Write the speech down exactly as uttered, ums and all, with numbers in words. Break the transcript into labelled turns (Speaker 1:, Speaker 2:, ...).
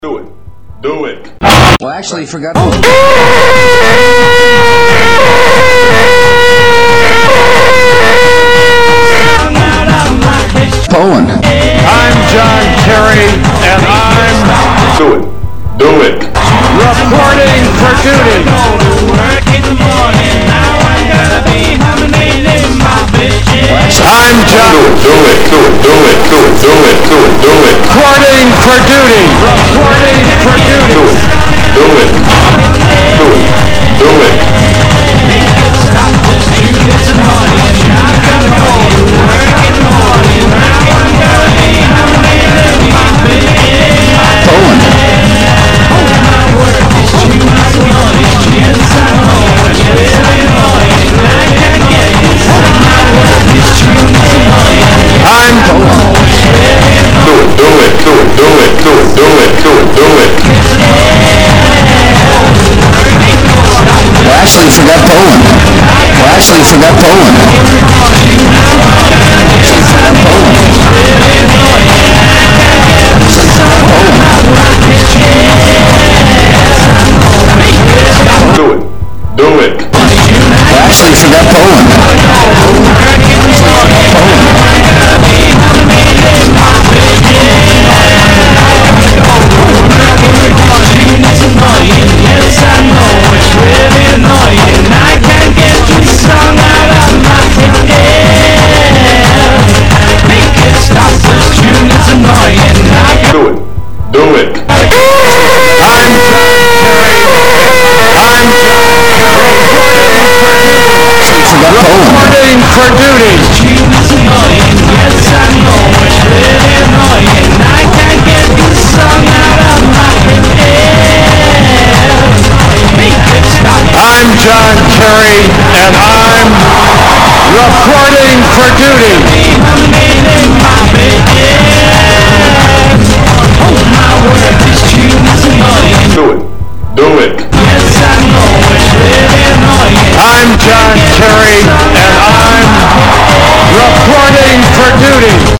Speaker 1: Do it. Do it.
Speaker 2: Well, actually, forgot.
Speaker 3: Poland.
Speaker 4: I'm John Kerry, and I'm...
Speaker 1: Do it. Do it.
Speaker 4: Reporting for duty. I'm John...
Speaker 1: Do it. Do it. Do it. Do it. Do it. Do it. Do it.
Speaker 4: Reporting for duty. Reporting for duty.
Speaker 1: Do it. Do it. Do it. Do it.
Speaker 4: I'm
Speaker 1: Do it. Do it. Do it. Do it. Do it. Do it. Do it. Do it.
Speaker 2: Well, actually, forgot Poland. Well, actually, forgot Poland.
Speaker 1: Do it. Do it.
Speaker 2: Well, actually, forgot Poland.
Speaker 1: Do it. Do it.
Speaker 4: I'm John Kerry. I'm John Kerry.
Speaker 2: Forgot Poland.
Speaker 4: Reporting for duty. I'm John Kerry, and I'm reporting for duty.